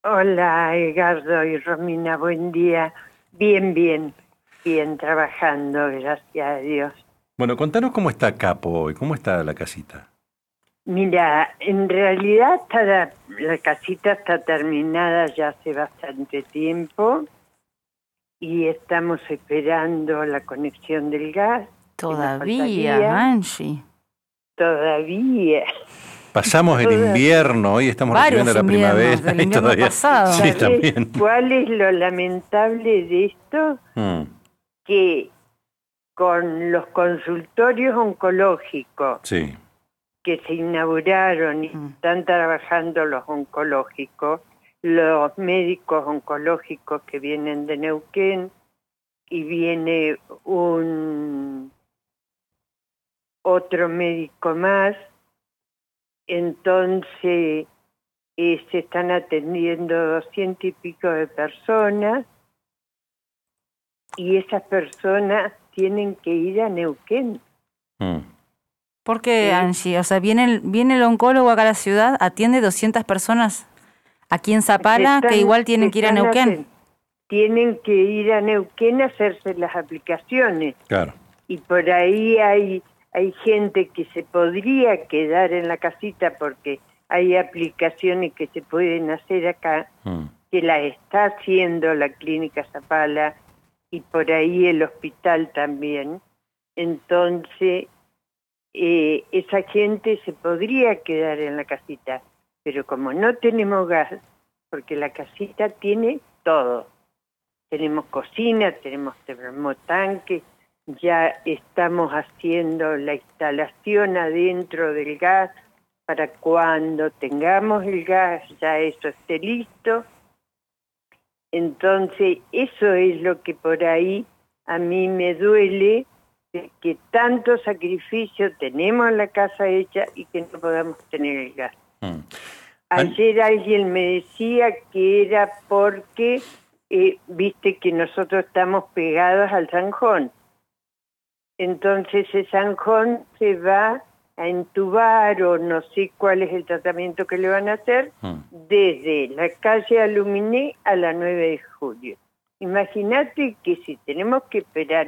Hola, Edgardo y Romina, buen día. Bien, trabajando, gracias a Dios. Bueno, contanos cómo está Capo hoy, cómo está la casita. Mira, en realidad la casita está terminada ya hace bastante tiempo y estamos esperando la conexión del gas, que nos Todavía, faltaría. Angie. Todavía, Pasamos el todavía. invierno, hoy estamos recibiendo Varios la inviernos, primavera del y invierno todavía. pasado. Sí, ¿Sabés también. cuál es lo lamentable de esto? Mm, Que con los consultorios oncológicos sí. que se inauguraron y están trabajando los oncológicos, los médicos oncológicos que vienen de Neuquén, y viene un otro médico más, entonces se están atendiendo 200 y pico de personas y esas personas tienen que ir a Neuquén. Mm. ¿Por qué, Sí. Angie? O sea, viene el oncólogo acá a la ciudad, atiende 200 personas aquí en Zapala, que igual tienen que ir a Neuquén. Tienen que ir a Neuquén a hacerse las aplicaciones. Claro. Y por ahí hay gente que se podría quedar en la casita porque hay aplicaciones que se pueden hacer acá, que la está haciendo la Clínica Zapala y por ahí el hospital también. Entonces, esa gente se podría quedar en la casita, pero como no tenemos gas, porque la casita tiene todo, tenemos cocina, tenemos termotanque, ya estamos haciendo la instalación adentro del gas para cuando tengamos el gas ya eso esté listo. Entonces eso es lo que por ahí a mí me duele, de que tanto sacrificio tenemos la casa hecha y que no podamos tener el gas. Ayer alguien me decía que era porque viste que nosotros estamos pegados al Zanjón. Entonces el Zanjón se va a entubar o no sé cuál es el tratamiento que le van a hacer desde la calle Aluminé a la 9 de julio. Imagínate que si tenemos que esperar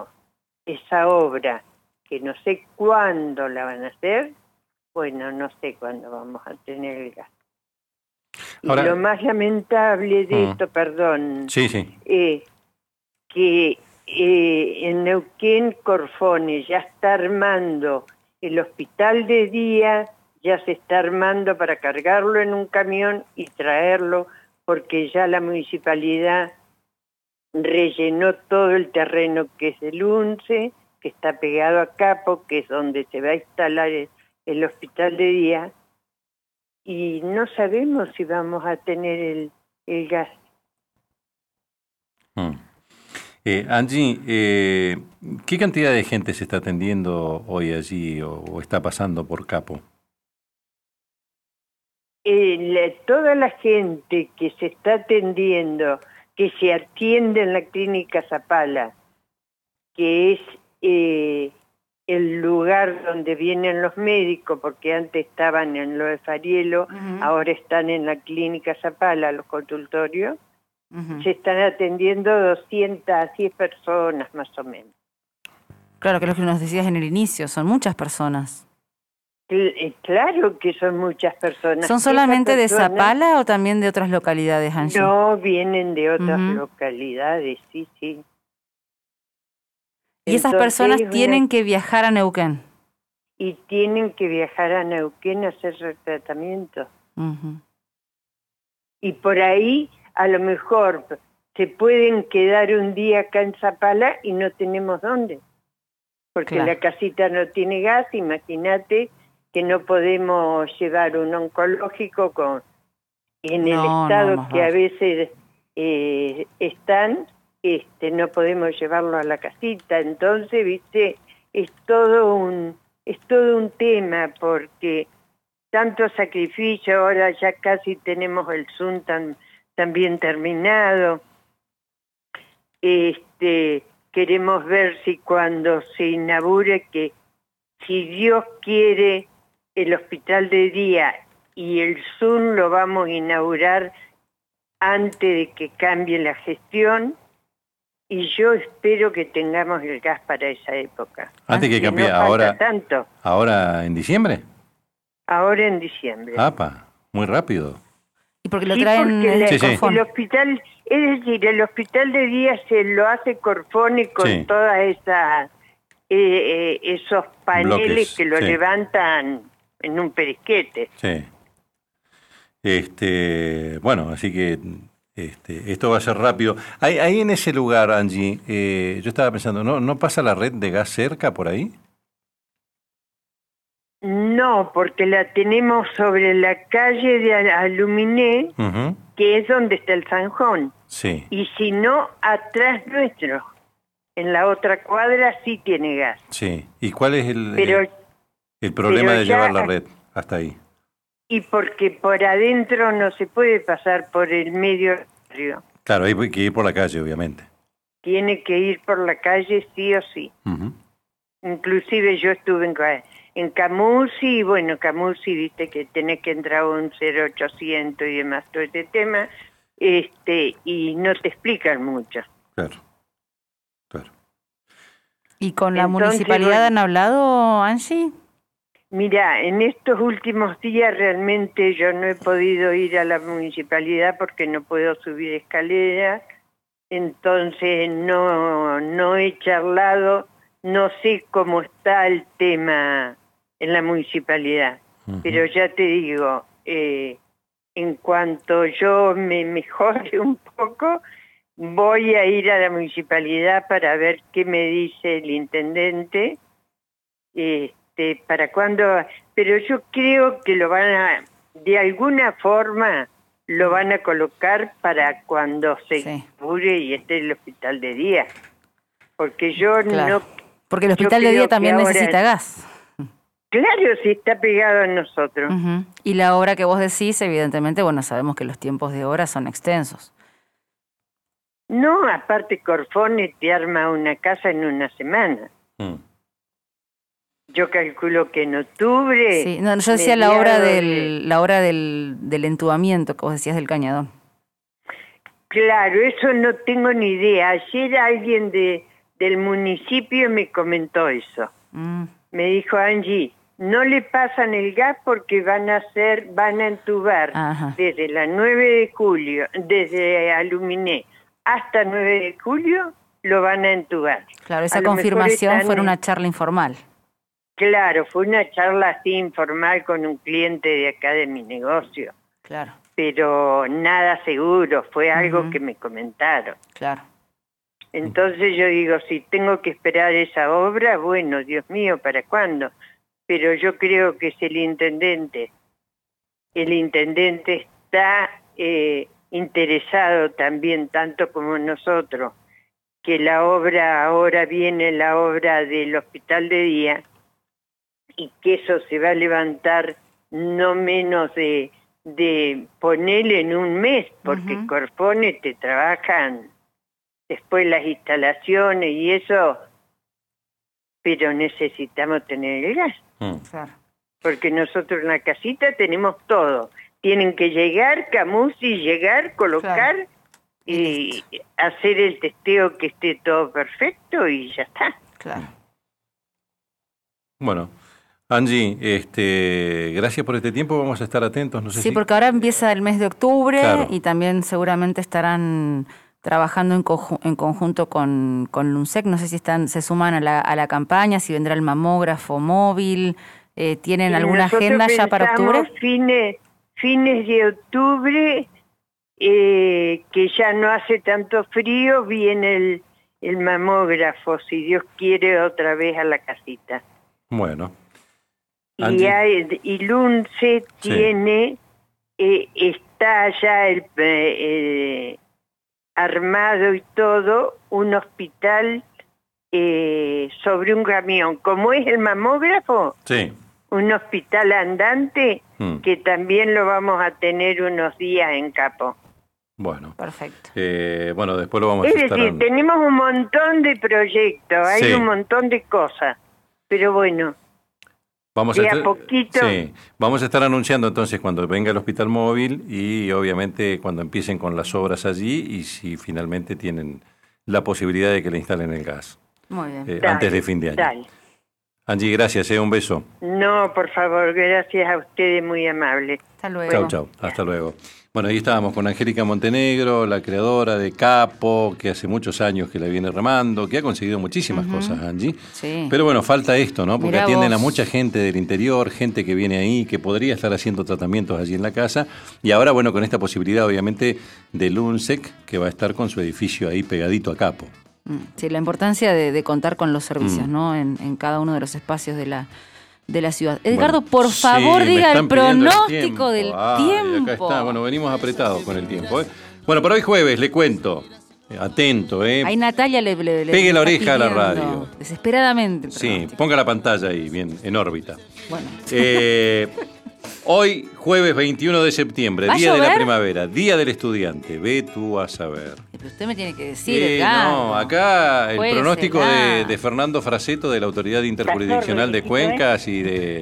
esa obra, que no sé cuándo la van a hacer, bueno, no sé cuándo vamos a tener el gas. Ahora, y lo más lamentable de esto, perdón, sí, sí. Que en Neuquén Corfone ya está armando el hospital de día, ya se está armando para cargarlo en un camión y traerlo, porque ya la municipalidad rellenó todo el terreno que es el UNCE, que está pegado a Capo, que es donde se va a instalar el hospital de día, y no sabemos si vamos a tener el gas. Angie, ¿qué cantidad de gente se está atendiendo hoy allí o está pasando por Capo? Toda la gente que se está atendiendo, que se atiende en la clínica Zapala, que es el lugar donde vienen los médicos, porque antes estaban en lo de Farielo, ahora están en la clínica Zapala, los consultorios, se están atendiendo 210 personas más o menos. Claro, que es lo que nos decías en el inicio, son muchas personas. Claro que son muchas personas. ¿Son solamente de Zapala o también de otras localidades, Angie? No, vienen de otras localidades, sí. Y esas personas tienen que viajar a Neuquén. Y tienen que viajar a Neuquén a hacer el tratamiento. Y por ahí, a lo mejor, se pueden quedar un día acá en Zapala y no tenemos dónde. Porque la casita no tiene gas, imagínate que no podemos llevar un oncológico en el estado que a veces están, no podemos llevarlo a la casita. Entonces, viste, es todo un tema, porque tanto sacrificio, ahora ya casi tenemos el Zoom también terminado. Queremos ver si cuando se inaugure, que si Dios quiere, el hospital de día y el Zoom lo vamos a inaugurar antes de que cambie la gestión, y yo espero que tengamos el gas para esa época. Antes que cambie, no ahora, tanto. ¿ahora en diciembre? Ahora en diciembre. ¡Apa! Muy rápido. ¿Y porque lo traen el hospital, es decir, el hospital de día se lo hace Corfone con todas esas esos paneles bloques, que lo levantan en un perisquete. Sí. Bueno, así que esto va a ser rápido. Ahí en ese lugar, Angie, yo estaba pensando, ¿no pasa la red de gas cerca por ahí? No, porque la tenemos sobre la calle de Aluminé, que es donde está el Zanjón. Sí. Y si no, atrás nuestro, en la otra cuadra, sí tiene gas. Sí. ¿Y cuál es el problema de llevar la red hasta ahí? Y porque por adentro no se puede pasar por el medio del barrio. Claro, hay que ir por la calle, obviamente. Tiene que ir por la calle sí o sí. Inclusive yo estuve en Camusi, y bueno, Camusi, viste que tenés que entrar a un 0800 y demás, todo este tema, y no te explican mucho. Claro. ¿Y con la municipalidad han hablado, Angie? Mira, en estos últimos días realmente yo no he podido ir a la municipalidad porque no puedo subir escaleras, entonces no he charlado, no sé cómo está el tema en la municipalidad, pero ya te digo, en cuanto yo me mejore un poco, voy a ir a la municipalidad para ver qué me dice el intendente, para cuándo, pero yo creo que lo van de alguna forma, lo van a colocar para cuando se inaugure y esté el hospital de día, porque yo no... Porque el hospital de día también necesita gas. Claro, si está pegado a nosotros. Y la obra que vos decís, evidentemente, bueno, sabemos que los tiempos de obra son extensos. No, aparte Corfone te arma una casa en una semana. Yo calculo que en octubre... Sí, no, yo decía la obra del entubamiento que vos decías del cañadón. Claro, eso no tengo ni idea. Ayer alguien del municipio me comentó eso. Me dijo, Angie, no le pasan el gas porque van a entubar desde la 9 de julio, desde Aluminé hasta 9 de julio, lo van a entubar. Claro, esa confirmación fue una charla informal. Claro, fue una charla así informal con un cliente de acá de mi negocio. Claro. Pero nada seguro, fue algo que me comentaron. Claro. Entonces yo digo, si tengo que esperar esa obra, bueno, Dios mío, ¿para cuándo? Pero yo creo que es el intendente. El intendente está interesado también, tanto como nosotros, que la obra, ahora viene la obra del hospital de día, y que eso se va a levantar no menos de ponerle en un mes, porque Corfone te trabajan después las instalaciones y eso, pero necesitamos tener el gas. Claro. Porque nosotros en la casita tenemos todo. Tienen que llegar, Camusi, llegar, colocar y hacer el testeo que esté todo perfecto y ya está. Claro. Bueno, Angie, gracias por este tiempo, vamos a estar atentos. No sé porque ahora empieza el mes de octubre y también seguramente estarán trabajando en conjunto con LUNSEC. No sé si se suman a la campaña, si vendrá el mamógrafo móvil. ¿Tienen alguna agenda ya para octubre? Fines de octubre, que ya no hace tanto frío, viene el mamógrafo, si Dios quiere, otra vez a la casita. Bueno. Y LUNSEC tiene, está ya armado y todo, un hospital sobre un camión. Como es el mamógrafo, un hospital andante, que también lo vamos a tener unos días en Capo. Bueno. Perfecto. Bueno, después lo vamos a estar... Es decir, tenemos un montón de proyectos, hay un montón de cosas, pero bueno, Vamos a estar anunciando entonces cuando venga el hospital móvil y obviamente cuando empiecen con las obras allí y si finalmente tienen la posibilidad de que le instalen el gas. Muy bien. Antes de fin de año. Dale. Angie, gracias, un beso. No, por favor, gracias a ustedes, muy amable. Hasta luego. Chau, hasta luego. Bueno, ahí estábamos con Angélica Montenegro, la creadora de Capo, que hace muchos años que la viene remando, que ha conseguido muchísimas cosas, Angie. Sí. Pero bueno, falta esto, ¿no? Porque Mirá atienden vos. a mucha gente del interior, gente que viene ahí, que podría estar haciendo tratamientos allí en la casa. Y ahora, bueno, con esta posibilidad, obviamente, de Lunsec, que va a estar con su edificio ahí pegadito a Capo. Sí, la importancia de contar con los servicios, ¿no? En cada uno de los espacios de la ciudad. Edgardo, Bueno, por favor, sí, me diga el están pidiendo pronóstico del tiempo. Acá está, bueno, venimos apretados con el tiempo. Bueno, para hoy jueves, le cuento, atento, Ahí Natalia le pegue la está oreja a la pidiendo radio. Desesperadamente. el Sí, pronóstico. ponga la pantalla ahí, bien, en órbita. Bueno. Hoy, jueves 21 de septiembre, ¿Va a día de la llover? primavera, día del estudiante. Ve tú a saber. Pero usted me tiene que decir, Edgardo. No, acá el Juéguesela. pronóstico de Fernando Fraseto de la Autoridad Interjurisdiccional de Cuencas y de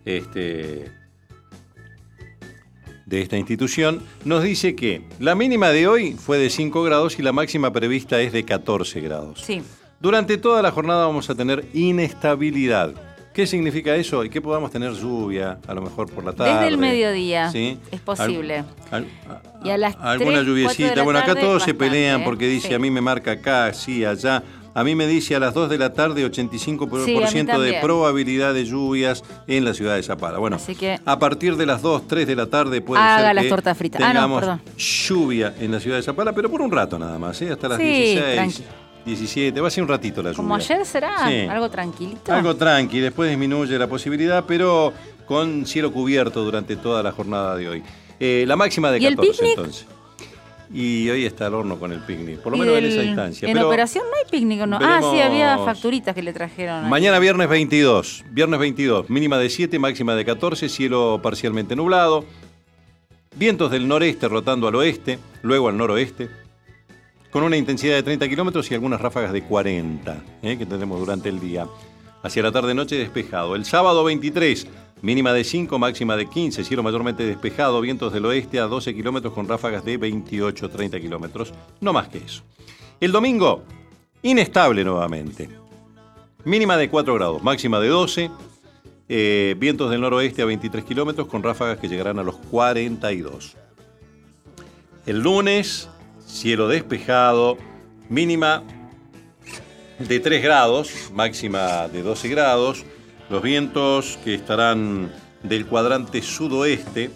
esta institución nos dice que la mínima de hoy fue de 5 grados y la máxima prevista es de 14 grados. Sí. Durante toda la jornada vamos a tener inestabilidad. ¿Qué significa eso? Y que podamos tener lluvia, a lo mejor por la tarde. Desde el mediodía, ¿sí? es posible. Y a las 3, alguna 4 de lluviecita. la Bueno, acá tarde, todos se bastante, pelean porque dice, sí. a mí me marca acá, sí, allá. A mí me dice a las 2 de la tarde 85% Sí, a mí de también. probabilidad de lluvias en la ciudad de Zapala. Bueno, Así que a partir de las 2, 3 de la tarde puede haga ser las que tortas fritas. tengamos perdón. lluvia en la ciudad de Zapala, pero por un rato nada más, hasta las Sí, 16, tranqui. 17, va a ser un ratito la lluvia. Como ayer será, Sí. algo tranquilito. Algo tranqui, después disminuye la posibilidad, pero con cielo cubierto durante toda la jornada de hoy. La máxima de ¿Y el 14 picnic? entonces. Y hoy está al horno con el picnic, por lo Y menos en del- esa instancia. En Pero operación no hay picnic, ¿no? veremos- Sí, había facturitas que le trajeron. ahí. mañana viernes 22, mínima de 7, máxima de 14, cielo parcialmente nublado. Vientos del noreste rotando al oeste, luego al noroeste, con una intensidad de 30 kilómetros y algunas ráfagas de 40, que tendremos durante el día. Hacia la tarde-noche despejado. El sábado 23, mínima de 5, máxima de 15, cielo mayormente despejado, vientos del oeste a 12 kilómetros con ráfagas de 28-30 kilómetros, no más que eso. El domingo, inestable nuevamente. Mínima de 4 grados, máxima de 12, vientos del noroeste a 23 kilómetros con ráfagas que llegarán a los 42. El lunes, cielo despejado, mínima de 3 grados, máxima de 12 grados. Los vientos que estarán del cuadrante sudoeste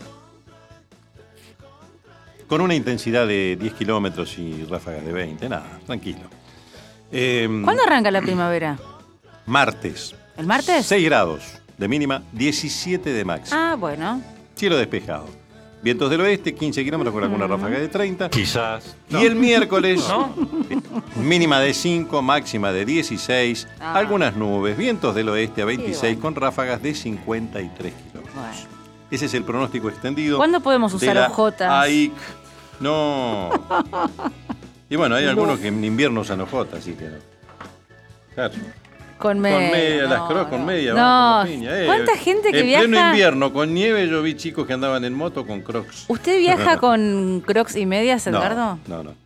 con una intensidad de 10 kilómetros y ráfagas de 20. Nada, tranquilo. ¿Cuándo arranca la primavera? Martes. ¿El martes? 6 grados de mínima, 17 de máxima. Ah, bueno. Cielo despejado. Vientos del oeste, 15 kilómetros con alguna ráfaga de 30. Quizás. Y el miércoles, mínima de 5, máxima de 16, algunas nubes, vientos del oeste a 26 bueno. con ráfagas de 53 kilómetros. Bueno. Ese es el pronóstico extendido. ¿Cuándo podemos de usar la hojotas? AIC. No. Y bueno, hay algunos que en invierno usan hojotas, así que no. Claro. Con media. media, no, las cross con no. media. No, van como piña, ¿cuánta gente que en viaja? pleno invierno, con nieve, yo vi chicos que andaban en moto con crocs. ¿Usted viaja con crocs y medias, Edgardo? No.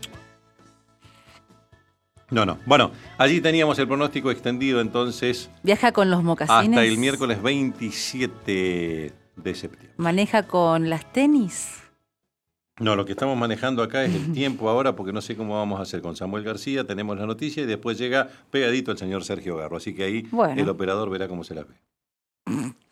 Bueno, allí teníamos el pronóstico extendido entonces ¿Viaja con los mocasines? hasta el miércoles 27 de septiembre. ¿Maneja con las tenis? No, lo que estamos manejando acá es el tiempo ahora, porque no sé cómo vamos a hacer con Samuel García. Tenemos la noticia y después llega pegadito el señor Sergio Garro. Así que ahí Bueno. el operador verá cómo se la ve.